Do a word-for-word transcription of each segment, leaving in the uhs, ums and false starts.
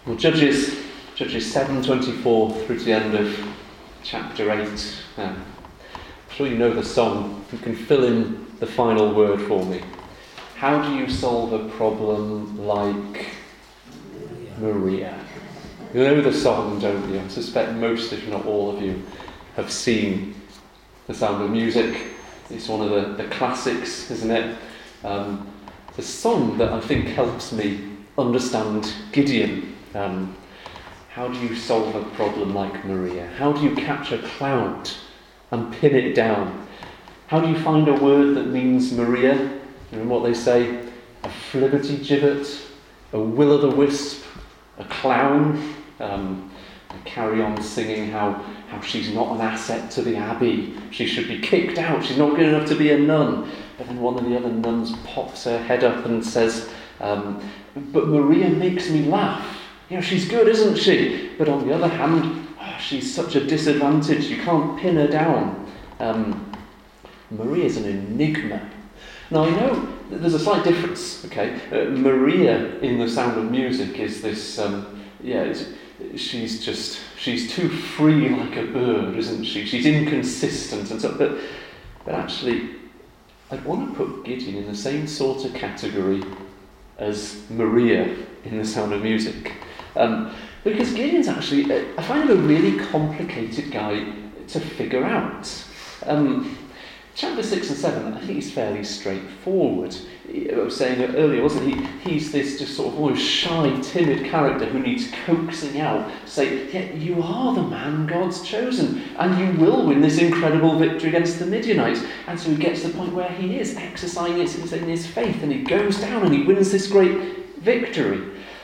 Well, Judges, Judges seven twenty-four through to the end of chapter eight. Um, I'm sure you know the song. You can fill in the final word for me. How do you solve a problem like Maria? You know the song, don't you? I suspect most, if not all of you, have seen The Sound of Music. It's one of the, the classics, isn't it? Um, it's a song that I think helps me understand Gideon. Um, how do you solve a problem like Maria? How do you catch a cloud and pin it down? How do you find a word that means Maria? You know what they say? A flibberty-gibbet, a will-o'-the-wisp, a clown. Um, and carry on singing how, how she's not an asset to the abbey. She should be kicked out. She's not good enough to be a nun. But then one of the other nuns pops her head up and says, um, but Maria makes me laugh. You know, she's good, isn't she? But on the other hand, oh, she's such a disadvantage. You can't pin her down. Um, Maria's an enigma. Now, I know there's a slight difference, okay? Uh, Maria in The Sound of Music is this, um, yeah, it's, she's just, she's too free like a bird, isn't she? She's inconsistent and so, but, but actually, I'd want to put Gideon in the same sort of category as Maria in The Sound of Music. Um, because Gideon's actually, I find him a really complicated guy to figure out. Um, chapter six and seven, I think he's fairly straightforward. I was saying earlier, wasn't he? He's this just sort of almost shy, timid character who needs coaxing out to say, yeah, you are the man God's chosen, and you will win this incredible victory against the Midianites. And so he gets to the point where he is exercising in his faith, and he goes down and he wins this great victory.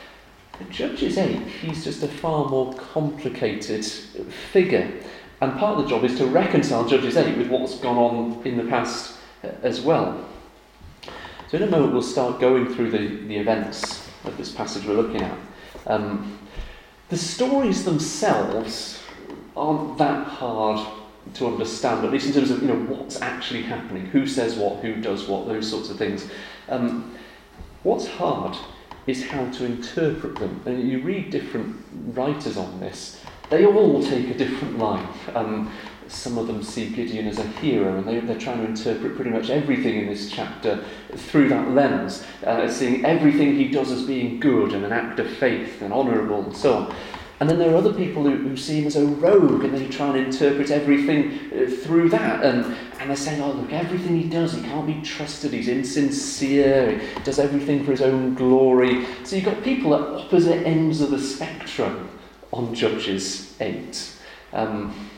In Judges eight, he's just a far more complicated figure. And part of the job is to reconcile Judges eight with what's gone on in the past as well. So in a moment we'll start going through the, the events of this passage we're looking at. Um, the stories themselves aren't that hard to understand, at least in terms of you know what's actually happening, who says what, who does what, those sorts of things. Um, what's hard is how to interpret them. And you read different writers on this, they all take a different line. Um, some of them see Gideon as a hero, and they, they're trying to interpret pretty much everything in this chapter through that lens, uh, seeing everything he does as being good and an act of faith and honourable and so on. And then there are other people who, who see him as a rogue, and they try and interpret everything uh, through that. And, and they're saying, oh, look, everything he does, he can't be trusted, he's insincere, he does everything for his own glory. So you've got people at opposite ends of the spectrum on Judges eight. Um,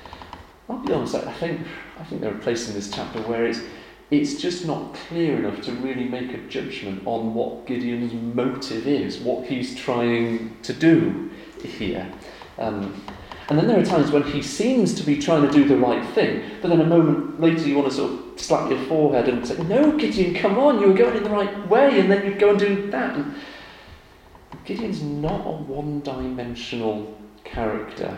I'll be honest, I think, I think there are places in this chapter where it's, it's just not clear enough to really make a judgment on what Gideon's motive is, what he's trying to do here. Um, and then there are times when he seems to be trying to do the right thing, but then a moment later you want to sort of slap your forehead and say, no, Gideon, come on, you were going in the right way, and then you'd go and do that. And Gideon's not a one-dimensional character.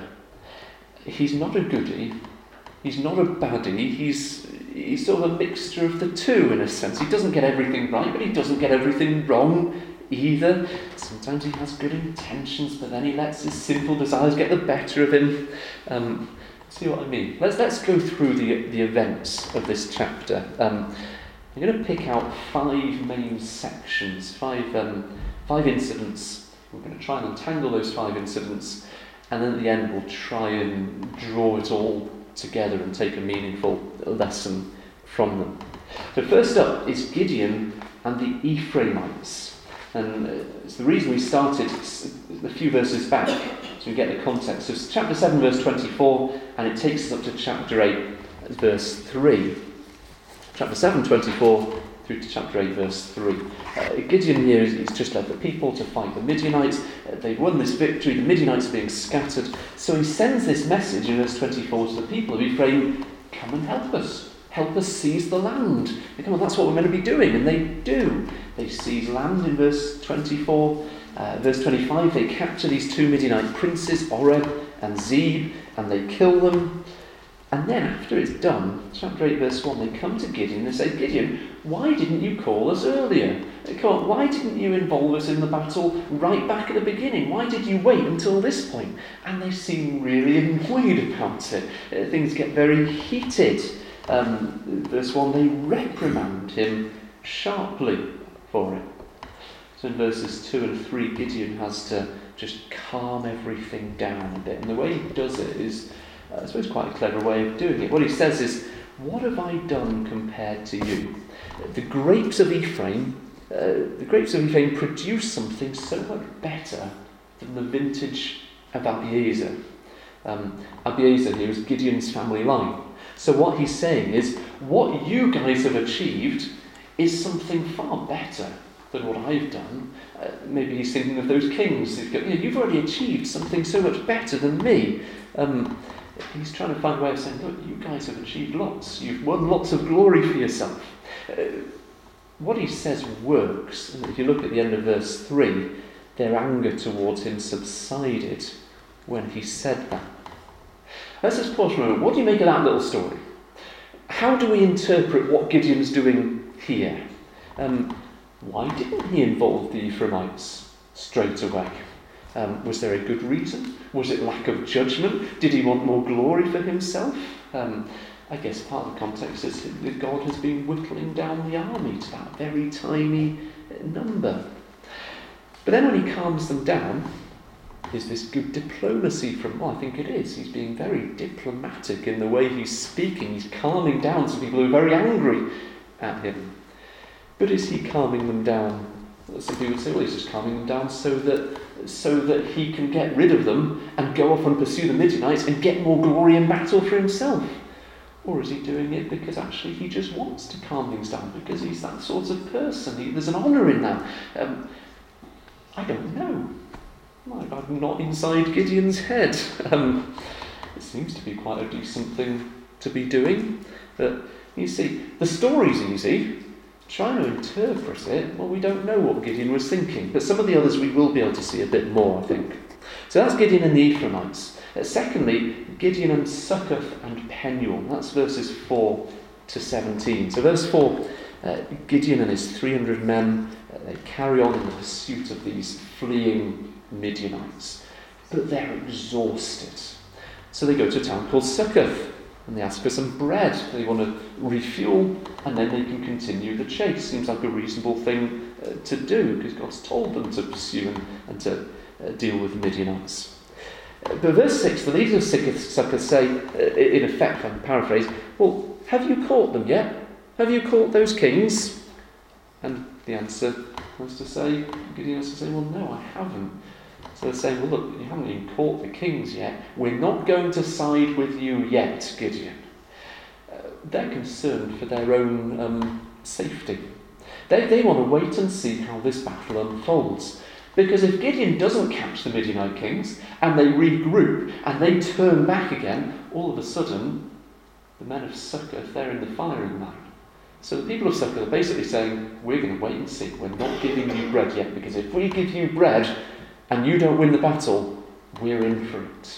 He's not a goodie, he's not a baddie, he's, he's sort of a mixture of the two in a sense. He doesn't get everything right, but he doesn't get everything wrong either. Sometimes he has good intentions, but then he lets his sinful desires get the better of him. Um, see what I mean? Let's let's go through the the events of this chapter. Um, I'm going to pick out five main sections, five um, five incidents. We're going to try and untangle those five incidents, and then at the end we'll try and draw it all together and take a meaningful lesson from them. So first up is Gideon and the Ephraimites. And it's the reason we started a few verses back, so we get the context. So it's chapter seven, verse twenty-four, and it takes us up to chapter eight, verse three. Chapter seven, twenty-four, through to chapter eight, verse three. Uh, Gideon here is just led the people to fight the Midianites. Uh, they've won this victory, the Midianites are being scattered. So he sends this message in verse twenty-four to the people of Ephraim, come and help us. Help us seize the land. And come on, that's what we're meant to be doing. And they do. They seize land in verse twenty-four. Uh, verse twenty-five, they capture these two Midianite princes, Oreb and Zeb, and they kill them. And then after it's done, chapter eight verse one, they come to Gideon and they say, Gideon, why didn't you call us earlier? Why didn't you involve us in the battle right back at the beginning? Why did you wait until this point? And they seem really annoyed about it. Uh, things get very heated. Um, verse one, they reprimand him sharply for it. So in verses two and three, Gideon has to just calm everything down a bit. And the way he does it is, uh, I suppose, quite a clever way of doing it. What he says is, what have I done compared to you? The grapes of Ephraim, uh, the grapes of Ephraim produce something so much better than the vintage of Abiezer. Um, Abiezer here is Gideon's family line. So what he's saying is, what you guys have achieved is something far better than what I've done. Uh, maybe he's thinking of those kings. You know, you've already achieved something so much better than me. Um, he's trying to find a way of saying, look, you guys have achieved lots. You've won lots of glory for yourself. Uh, what he says works. And if you look at the end of verse three, their anger towards him subsided when he said that. Let's just pause for a moment. What do you make of that little story? How do we interpret what Gideon's doing here? Um, why didn't he involve the Ephraimites straight away? Um, was there a good reason? Was it lack of judgment? Did he want more glory for himself? Um, I guess part of the context is that God has been whittling down the army to that very tiny number. But then when he calms them down, is this good diplomacy from, well, I think it is. He's being very diplomatic in the way he's speaking. He's calming down some people who are very angry at him. But is he calming them down? Some people say, well, he's just calming them down so that so that he can get rid of them and go off and pursue the Midianites and get more glory in battle for himself. Or is he doing it because actually he just wants to calm things down, because he's that sort of person? He, there's an honour in that. Um, I don't know. I'm not inside Gideon's head. Um, it seems to be quite a decent thing to be doing. But you see, the story's easy. Trying to interpret it, well, we don't know what Gideon was thinking. But some of the others we will be able to see a bit more, I think. So that's Gideon and the Ephraimites. Uh, secondly, Gideon and Succoth and Penuel. That's verses four to seventeen. So verse four, uh, Gideon and his three hundred men, uh, they carry on in the pursuit of these fleeing Midianites. But they're exhausted. So they go to a town called Succoth, and they ask for some bread. They want to refuel, and then they can continue the chase. Seems like a reasonable thing uh, to do, because God's told them to pursue and, and to uh, deal with the Midianites. Uh, but verse six, the leaders of Succoth say, uh, in effect, I'm paraphrasing, well, have you caught them yet? Have you caught those kings? And the answer was to say, Gideon has to say, well, no, I haven't. So they're saying, well, look, you haven't even caught the kings yet. We're not going to side with you yet, Gideon. Uh, they're concerned for their own um, safety. They, they want to wait and see how this battle unfolds. Because if Gideon doesn't catch the Midianite kings, and they regroup, and they turn back again, all of a sudden, the men of Succoth, they're in the firing line. So the people of Succoth are basically saying, we're going to wait and see. We're not giving you bread yet, because if we give you bread, and you don't win the battle, we're in for it.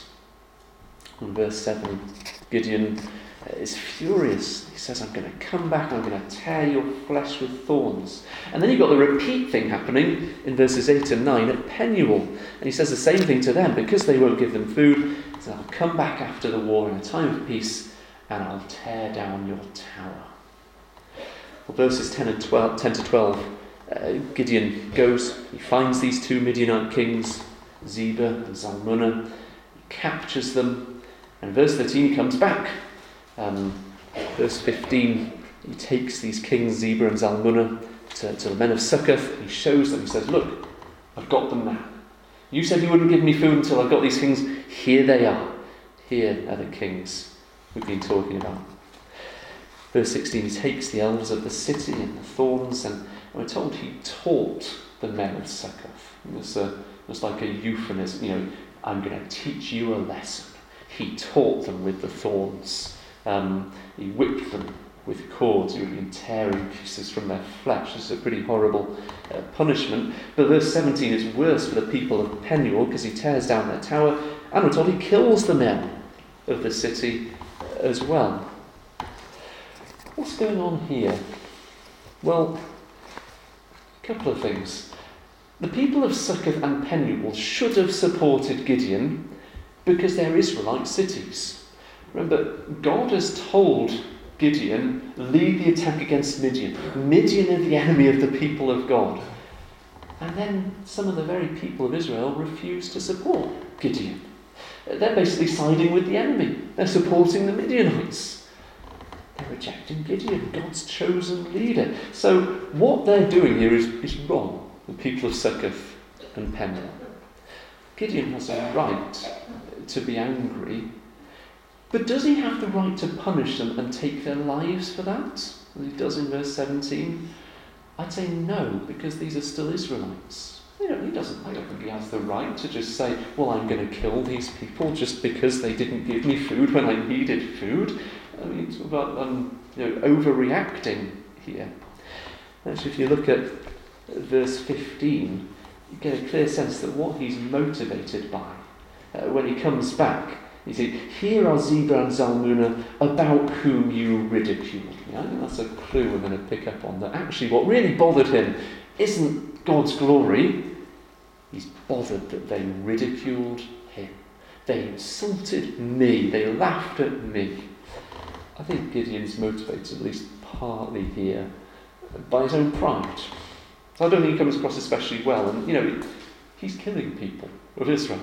In verse seven, Gideon is furious. He says, I'm going to come back and I'm going to tear your flesh with thorns. And then you've got the repeat thing happening in verses eight and nine at Penuel. And he says the same thing to them, because they won't give them food. He says, I'll come back after the war in a time of peace and I'll tear down your tower. Well, verses ten and twelve, ten to twelve, Uh, Gideon goes, he finds these two Midianite kings, Zebah and Zalmunna, captures them, and verse thirteen he comes back. Um, verse fifteen, he takes these kings, Zebah and Zalmunna, to, to the men of Succoth. He shows them, he says, look, I've got them now. You said you wouldn't give me food until I got these kings. Here they are. Here are the kings we've been talking about. Verse sixteen, he takes the elders of the city and the thorns, and we're told he taught the men of Succoth. It was, a, it was like a euphemism, you know, I'm going to teach you a lesson. He taught them with the thorns. Um, he whipped them with cords. He would have been tearing pieces from their flesh. This is a pretty horrible uh, punishment. But verse seventeen is worse for the people of Penuel, because he tears down their tower, and we're told he kills the men of the city as well. What's going on here? Well, a couple of things. The people of Succoth and Penuel should have supported Gideon because they're Israelite cities. Remember, God has told Gideon, lead the attack against Midian. Midian are the enemy of the people of God. And then some of the very people of Israel refuse to support Gideon. They're basically siding with the enemy. They're supporting the Midianites. They're rejecting Gideon, God's chosen leader. So what they're doing here is, is wrong, the people of Succoth and Penuel. Gideon has a right to be angry, but does he have the right to punish them and take their lives for that, as he does in verse seventeen? I'd say no, because these are still Israelites. You know, he doesn't, I don't think he has the right to just say, well, I'm going to kill these people just because they didn't give me food when I needed food. I mean, it's about um, you know, overreacting here. Actually, if you look at verse fifteen, you get a clear sense that what he's motivated by, uh, when he comes back, you see, here are Zebah and Zalmunna, about whom you ridiculed me. I think that's a clue we're going to pick up on, that actually what really bothered him isn't God's glory. He's bothered that they ridiculed him. They insulted me. They laughed at me. I think Gideon's motivated, at least partly here, by his own pride. So I don't think he comes across especially well. And, you know, he's killing people of Israel.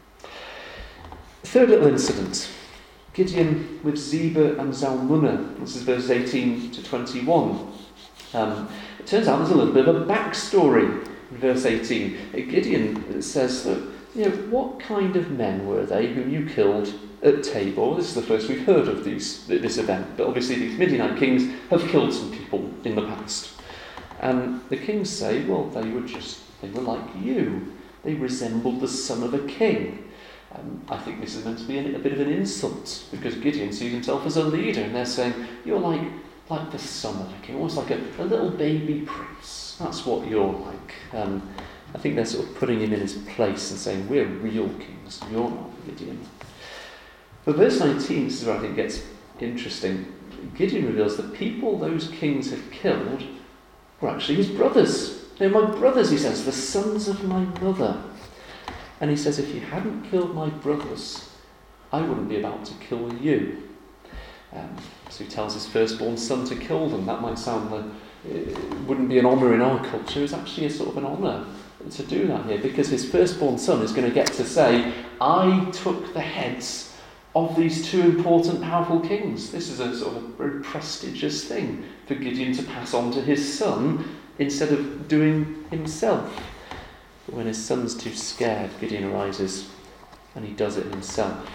Third little incident. Gideon with Zebah and Zalmunna. This is verses eighteen to twenty-one. Um, it turns out there's a little bit of a backstory in verse eighteen. Gideon says that, you know, what kind of men were they whom you killed at Tabor? This is the first we've heard of these, this event, but obviously these Midianite kings have killed some people in the past. And the kings say, well, they were just, they were like you. They resembled the son of a king. Um, I think this is meant to be a, a bit of an insult, because Gideon sees himself as a leader, and they're saying, you're like like the son of a king, almost like a, a little baby prince. That's what you're like. Um, I think they're sort of putting him in his place and saying, we're real kings, you're not Gideon. But verse nineteen, this is where I think it gets interesting. Gideon reveals that people those kings had killed were actually his brothers. They're my brothers, he says, the sons of my mother. And he says, if you hadn't killed my brothers, I wouldn't be about to kill you. Um, so he tells his firstborn son to kill them. That might sound like it wouldn't be an honour in our culture. It's actually a sort of an honour to do that here, because his firstborn son is going to get to say, I took the heads of these two important, powerful kings. This is a sort of very prestigious thing for Gideon to pass on to his son instead of doing himself. But when his son's too scared, Gideon arises and he does it himself.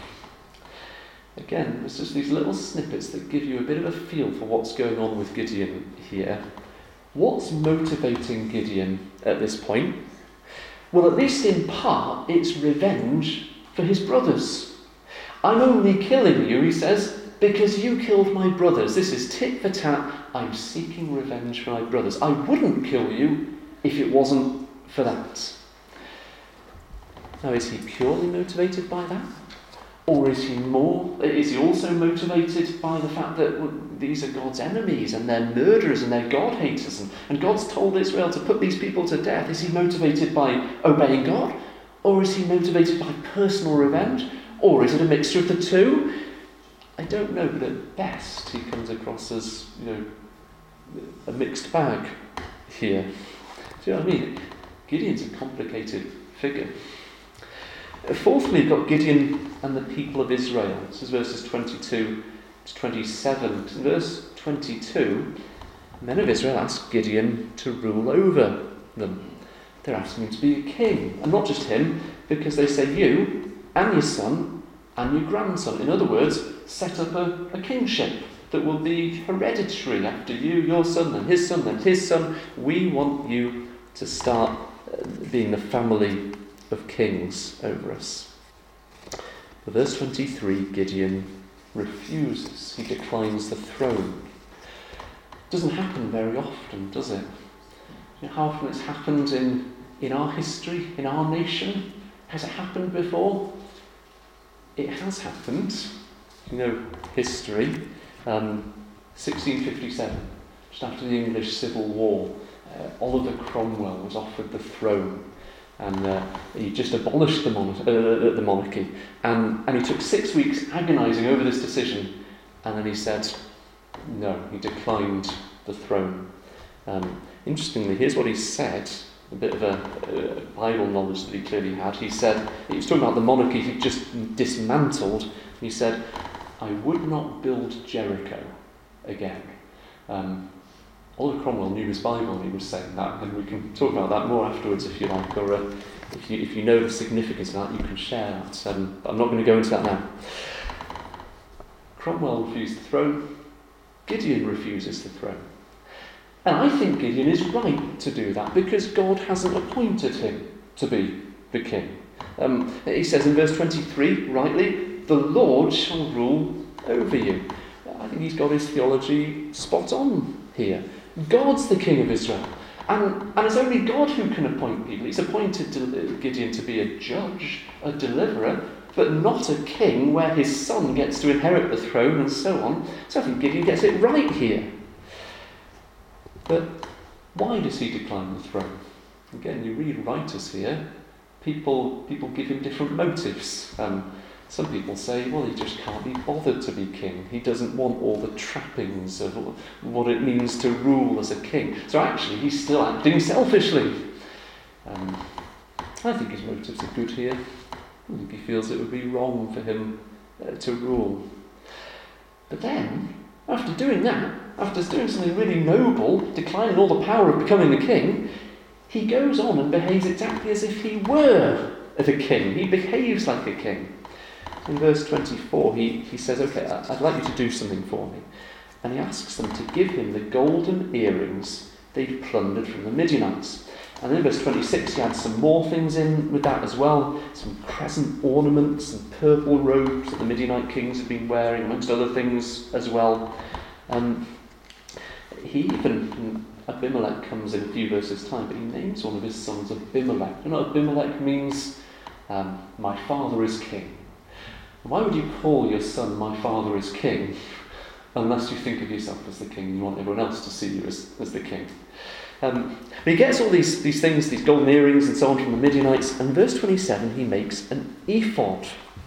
Again, there's just these little snippets that give you a bit of a feel for what's going on with Gideon here. What's motivating Gideon at this point? Well, at least in part, it's revenge for his brothers. I'm only killing you, he says, because you killed my brothers. This is tit for tat. I'm seeking revenge for my brothers. I wouldn't kill you if it wasn't for that. Now, is he purely motivated by that? Or is he more, is he also motivated by the fact that well, these are God's enemies and they're murderers and they're God haters and, and God's told Israel to put these people to death? Is he motivated by obeying God? Or is he motivated by personal revenge? Or is it a mixture of the two? I don't know, but at best he comes across as, you know, a mixed bag here. Do you know what I mean? Gideon's a complicated figure. Fourthly, you've got Gideon and the people of Israel. This is verses twenty-two to twenty-seven. In verse twenty-two, men of Israel ask Gideon to rule over them. They're asking him to be a king. And not just him, because they say you and your son and your grandson. In other words, set up a, a kingship that will be hereditary after you, your son, and his son, and his son. We want you to start being the family of kings over us. But verse twenty-three, Gideon refuses. He declines the throne. Doesn't happen very often, does it? You know how often it's happened in, in our history, in our nation? Has it happened before? It has happened. You know history. Um, sixteen fifty-seven, just after the English Civil War, uh, Oliver Cromwell was offered the throne. And uh, he just abolished the, mon- uh, the monarchy. And, and he took six weeks agonising over this decision. And then he said, no, he declined the throne. Um, interestingly, here's what he said, a bit of a, a Bible knowledge that he clearly had. He said, he was talking about the monarchy he'd just dismantled. He said, I would not build Jericho again. Um, Oliver Cromwell knew his Bible and he was saying that, and we can talk about that more afterwards if you like, or uh, if, you, if you know the significance of that, you can share that. Um, I'm not going to go into that now. Cromwell refused the throne. Gideon refuses the throne. And I think Gideon is right to do that because God hasn't appointed him to be the king. Um, he says in verse twenty-three, rightly, the Lord shall rule over you. I think he's got his theology spot on here. God's the king of Israel. And, and it's only God who can appoint people. He's appointed Gideon to be a judge, a deliverer, but not a king where his son gets to inherit the throne and so on. So I think Gideon gets it right here. But why does he decline the throne? Again, you read writers here, people people give him different motives. Um, some people say, well, he just can't be bothered to be king. He doesn't want all the trappings of what it means to rule as a king. So actually, he's still acting selfishly. Um, I think his motives are good here. I think he feels it would be wrong for him uh, to rule. But then, after doing that, after doing something really noble, declining all the power of becoming a king, he goes on and behaves exactly as if he were the king. He behaves like a king. In verse twenty-four, he, he says, okay, I'd like you to do something for me. And he asks them to give him the golden earrings they'd plundered from the Midianites. And in verse twenty-six, he adds some more things in with that as well. Some crescent ornaments and purple robes that the Midianite kings had been wearing, amongst other things as well. Um, he even, Abimelech comes in a few verses' time, but he names one of his sons Abimelech. You know what Abimelech means? Um, my father is king. Why would you call your son my father is king unless you think of yourself as the king and you want everyone else to see you as, as the king? Um, but he gets all these, these things, these golden earrings and so on from the Midianites, and in verse twenty-seven he makes an ephod.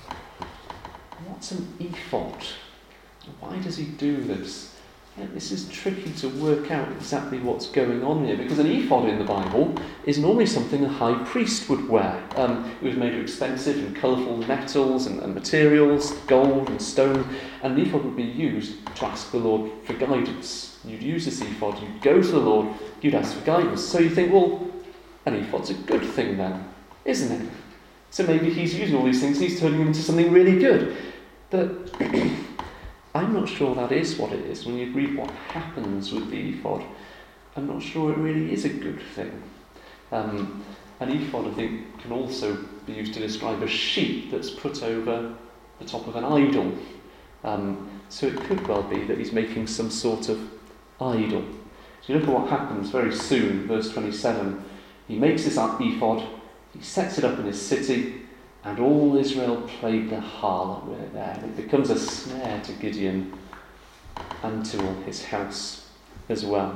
What's an ephod? Why does he do this? Yeah, this is tricky to work out exactly what's going on here, because an ephod in the Bible is normally something a high priest would wear. Um, it was made of expensive and colourful metals and, and materials, gold and stone, and an ephod would be used to ask the Lord for guidance. You'd use this ephod, you'd go to the Lord, you'd ask for guidance. So you think, well, an ephod's a good thing then, isn't it? So maybe he's using all these things, he's turning them into something really good. But I'm not sure that is what it is. When you read what happens with the ephod, I'm not sure it really is a good thing. Um, an ephod, I think, can also be used to describe a sheep that's put over the top of an idol. Um, so it could well be that he's making some sort of idol. So you look at what happens very soon, verse twenty-seven. He makes this ephod, he sets it up in his city, and all Israel played the harlot with it there. It becomes a snare to Gideon and to all his house as well.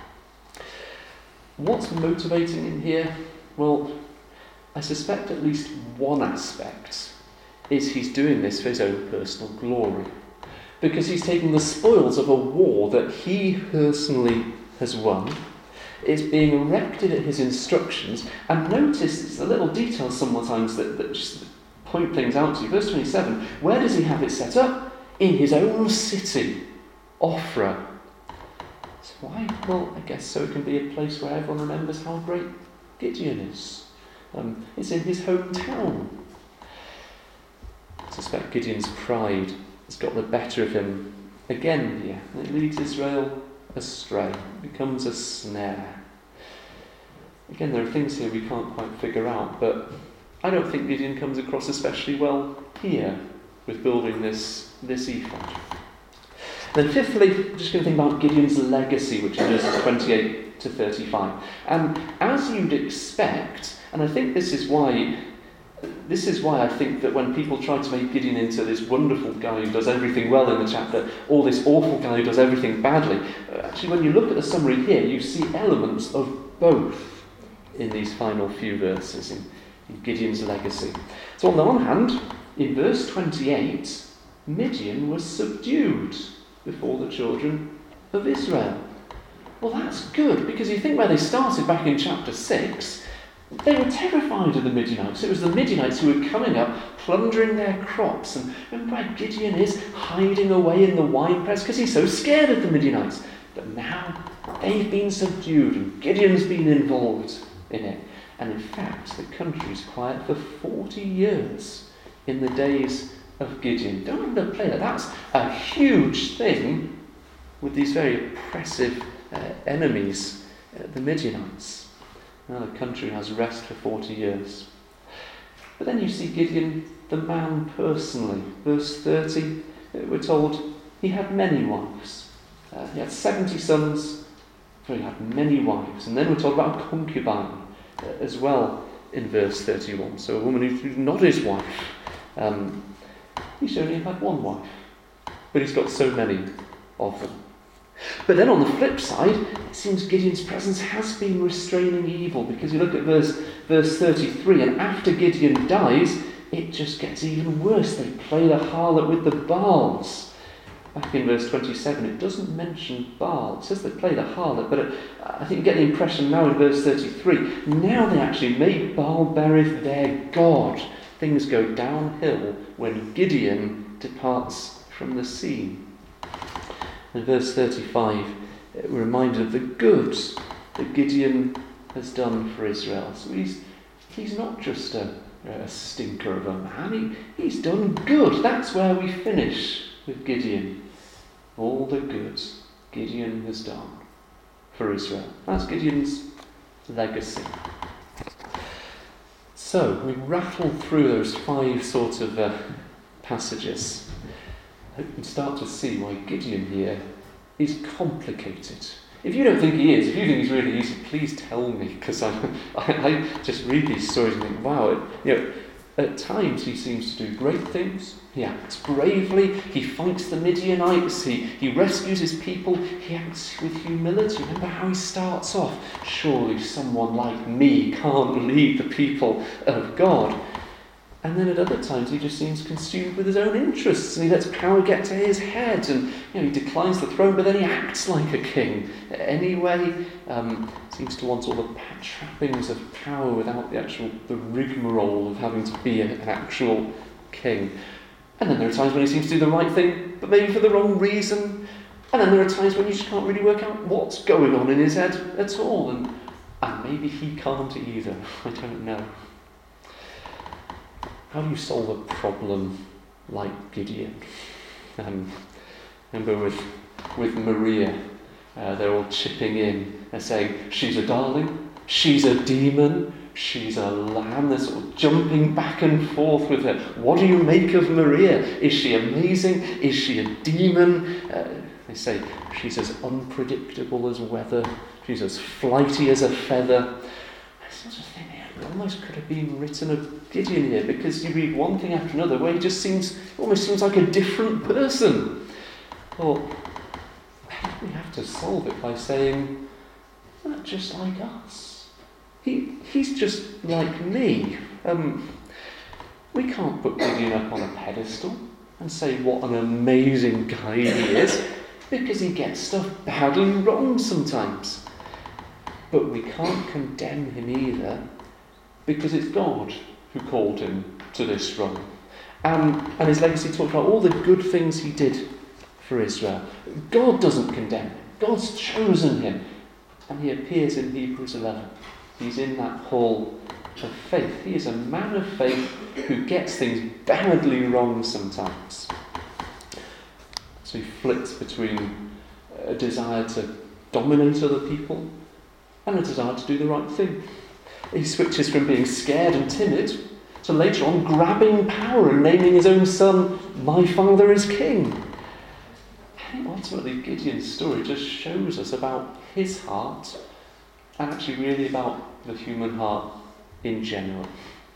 What's motivating him here? Well, I suspect at least one aspect is he's doing this for his own personal glory. Because he's taking the spoils of a war that he personally has won. It's being erected at his instructions, and notice it's the little details sometimes that, that just point things out to you. Verse twenty-seven, where does he have it set up? In his own city, Ophrah. So why? Well, I guess so it can be a place where everyone remembers how great Gideon is. Um, it's in his hometown. I suspect Gideon's pride has got the better of him again here, and it leads Israel astray. It becomes a snare. Again, there are things here we can't quite figure out, but I don't think Gideon comes across especially well here with building this, this ephod. Then fifthly, I'm just going to think about Gideon's legacy, which is verses twenty-eight to thirty-five. And as you'd expect, and I think this is why This is why I think that when people try to make Gideon into this wonderful guy who does everything well in the chapter, or this awful guy who does everything badly, actually when you look at the summary here, you see elements of both in these final few verses in, in Gideon's legacy. So on the one hand, in verse twenty-eight, Midian was subdued before the children of Israel. Well, that's good, because you think where they started back in chapter six, they were terrified of the Midianites. It was the Midianites who were coming up, plundering their crops. And remember where Gideon is, hiding away in the winepress because he's so scared of the Midianites. But now they've been subdued and Gideon's been involved in it. And in fact, the country's quiet for forty years in the days of Gideon. Don't underplay that. That's a huge thing with these very oppressive uh, enemies, uh, the Midianites. Now the country has rest for forty years. But then you see Gideon, the man personally. Verse thirty, we're told he had many wives. Uh, he had seventy sons, so he had many wives. And then we're told about a concubine uh, as well in verse thirty-one. So a woman who's not his wife. Um, he's only had one wife, but he's got so many of them. But then on the flip side, it seems Gideon's presence has been restraining evil, because you look at verse, verse thirty-three, and after Gideon dies, it just gets even worse. They play the harlot with the Baals. Back in verse twenty-seven, it doesn't mention Baal. It says they play the harlot, but it, I think you get the impression now in verse thirty-three, now they actually make Baal-berith their god. Things go downhill when Gideon departs from the scene. In verse thirty-five, we're reminded of the good that Gideon has done for Israel. So he's he's not just a, a stinker of a man, he, he's done good. That's where we finish with Gideon. All the good Gideon has done for Israel. That's Gideon's legacy. So we rattled through those five sort of uh, passages. I hope you can start to see why Gideon here is complicated. If you don't think he is, if you think he's really easy, please tell me, because I, I, I just read these stories and think, wow, it, you know, at times he seems to do great things. He acts bravely. He fights the Midianites. He, he rescues his people. He acts with humility. Remember how he starts off? Surely someone like me can't lead the people of God. And then at other times he just seems consumed with his own interests, and he lets power get to his head, and you know, he declines the throne, but then he acts like a king anyway. Um, seems to want all the trappings of power without the actual the rigmarole of having to be an actual king. And then there are times when he seems to do the right thing, but maybe for the wrong reason. And then there are times when you just can't really work out what's going on in his head at all, and and maybe he can't either. I don't know. How do you solve a problem like Gideon? Um, remember with with Maria, uh, they're all chipping in and saying, she's a darling, she's a demon, she's a lamb. They're sort of jumping back and forth with her. What do you make of Maria? Is she amazing? Is she a demon? Uh, they say she's as unpredictable as weather, she's as flighty as a feather. I sort of think, it almost could have been written of Gideon here, because you read one thing after another where he just seems, almost seems like a different person. Well, we have to solve it by saying, not just like us. He he's just like me. Um, we can't put Gideon up on a pedestal and say what an amazing guy he is, because he gets stuff badly wrong sometimes. But we can't condemn him either, because it's God who called him to this role. Um, and his legacy talks about all the good things he did for Israel. God doesn't condemn him. God's chosen him. And he appears in Hebrews eleven. He's in that hall of faith. He is a man of faith who gets things badly wrong sometimes. So he flits between a desire to dominate other people and a desire to do the right thing. He switches from being scared and timid to later on grabbing power and naming his own son, my father is king. I think ultimately Gideon's story just shows us about his heart, and actually really about the human heart in general.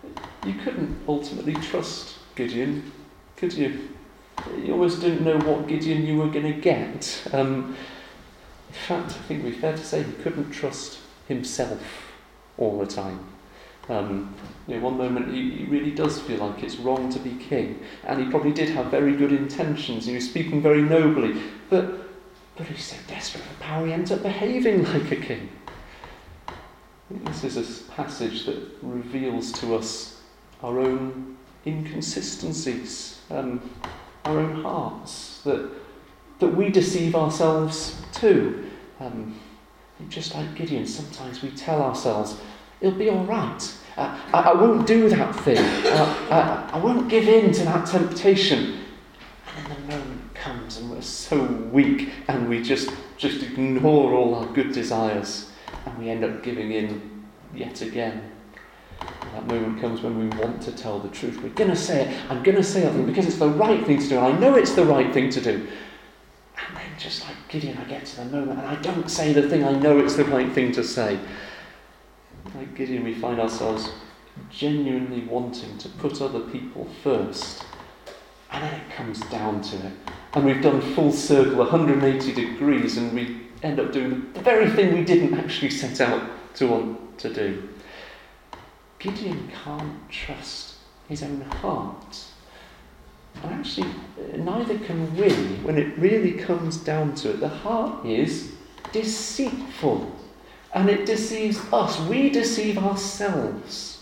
You couldn't ultimately trust Gideon, could you? You almost didn't know what Gideon you were going to get. Um, in fact, I think we'd be fair to say he couldn't trust himself all the time. Um, you know, one moment he, he really does feel like it's wrong to be king, and he probably did have very good intentions. He was speaking very nobly, but but he's so desperate for power he ends up behaving like a king. I think this is a passage that reveals to us our own inconsistencies, um, our own hearts, that that we deceive ourselves too. Um, just like Gideon, sometimes we tell ourselves, it'll be all right. Uh, I, I won't do that thing. Uh, I, I won't give in to that temptation. And then the moment comes and we're so weak and we just, just ignore all our good desires and we end up giving in yet again. And that moment comes when we want to tell the truth. We're going to say it. I'm going to say it because it's the right thing to do. And I know it's the right thing to do. And then just like Gideon, I get to the moment and I don't say the thing I know it's the right thing to say. Like Gideon, we find ourselves genuinely wanting to put other people first. And then it comes down to it. And we've done full circle, one hundred eighty degrees, and we end up doing the very thing we didn't actually set out to want to do. Gideon can't trust his own heart. And actually, neither can we when it really comes down to it. The heart is deceitful. And it deceives us. We deceive ourselves.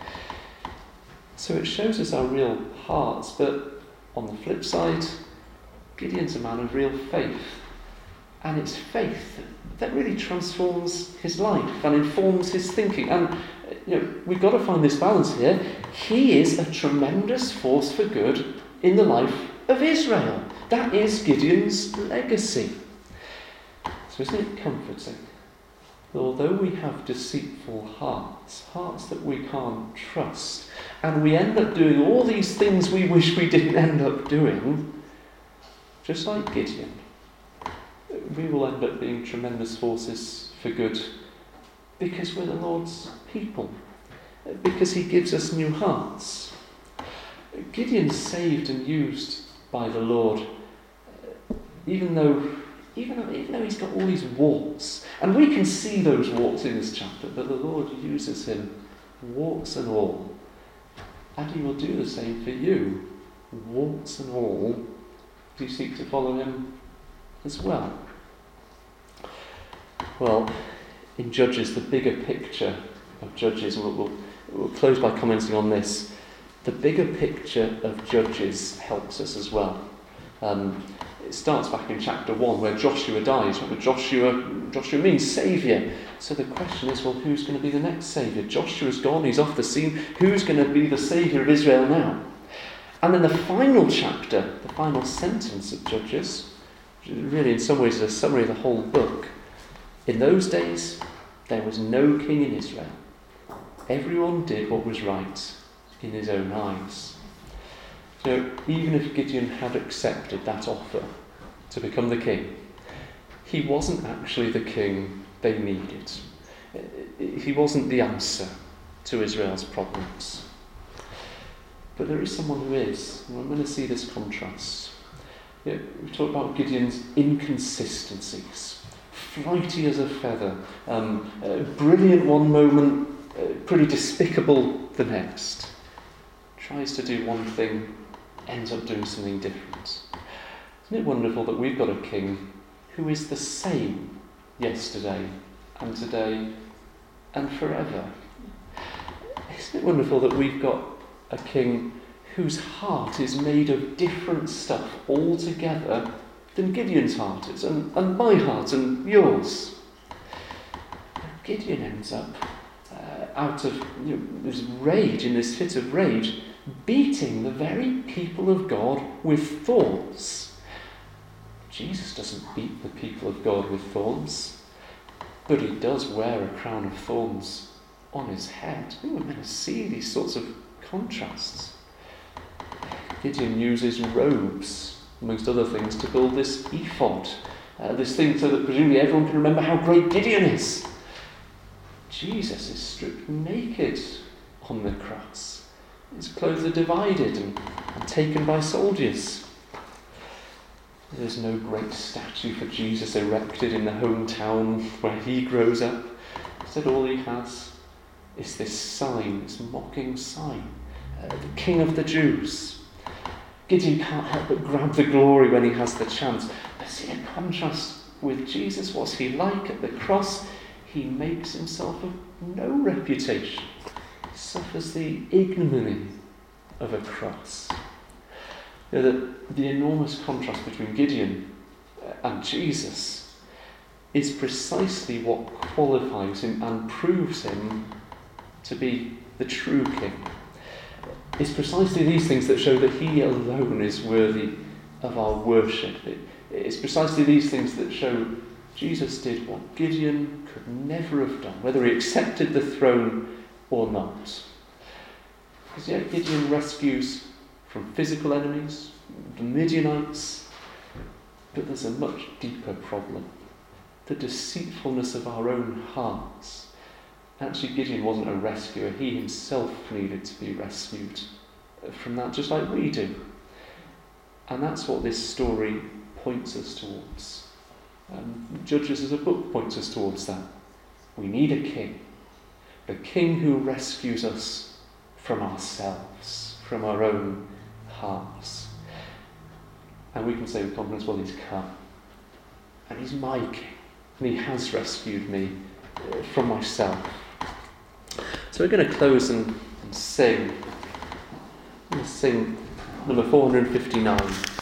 So it shows us our real hearts. But on the flip side, Gideon's a man of real faith. And it's faith that really transforms his life and informs his thinking. And you know, we've got to find this balance here. He is a tremendous force for good in the life of Israel. That is Gideon's legacy. So isn't it comforting? Although we have deceitful hearts, hearts that we can't trust, and we end up doing all these things we wish we didn't end up doing, just like Gideon, we will end up being tremendous forces for good because we're the Lord's people, because he gives us new hearts. Gideon's saved and used by the Lord, even though Even though, even though he's got all these warts. And we can see those warts in this chapter, but the Lord uses him, warts and all. And he will do the same for you, warts and all. Do you seek to follow him as well? Well, in Judges, the bigger picture of Judges, and we'll, we'll, we'll close by commenting on this, the bigger picture of Judges helps us as well. Um, It starts back in chapter one where Joshua dies. Remember, Joshua, Joshua means saviour. So the question is, well, who's going to be the next saviour? Joshua's gone, he's off the scene. Who's going to be the saviour of Israel now? And then the final chapter, the final sentence of Judges, really in some ways is a summary of the whole book. In those days, there was no king in Israel. Everyone did what was right in his own eyes. So even if Gideon had accepted that offer to become the king, he wasn't actually the king they needed. He wasn't the answer to Israel's problems. But there is someone who is, and we're going to see this contrast. You know, we talked about Gideon's inconsistencies, flighty as a feather, um, uh, brilliant one moment, uh, pretty despicable the next. Tries to do one thing, ends up doing something different. Isn't it wonderful that we've got a king who is the same yesterday and today and forever? Isn't it wonderful that we've got a king whose heart is made of different stuff altogether than Gideon's heart is, and, and my heart and yours? Gideon ends up uh, out of you know, this rage, in this fit of rage, beating the very people of God with thorns. Jesus doesn't beat the people of God with thorns, but he does wear a crown of thorns on his head. I think we're going to see these sorts of contrasts. Gideon uses robes, amongst other things, to build this ephod, uh, this thing so that presumably everyone can remember how great Gideon is. Jesus is stripped naked on the cross. His clothes are divided and, and taken by soldiers. There's no great statue for Jesus erected in the hometown where he grows up. Instead, all he has is this sign, this mocking sign, uh, the King of the Jews. Gideon can't help but grab the glory when he has the chance. But see a contrast with Jesus. What's he like at the cross? He makes himself of no reputation. He suffers the ignominy of a cross. You know, the, the enormous contrast between Gideon and Jesus is precisely what qualifies him and proves him to be the true king. It's precisely these things that show that he alone is worthy of our worship. It, it's precisely these things that show Jesus did what Gideon could never have done, whether he accepted the throne or not. Because yet Gideon rescues from physical enemies, the Midianites, but there's a much deeper problem. The deceitfulness of our own hearts. Actually, Gideon wasn't a rescuer. He himself needed to be rescued from that, just like we do. And that's what this story points us towards. Um, Judges as a book points us towards that. We need a king. A king who rescues us from ourselves, from our own hearts. And we can say with confidence, well, he's come. And he's my king. And he has rescued me from myself. So we're going to close and, and sing. We're going to sing number four hundred fifty-nine.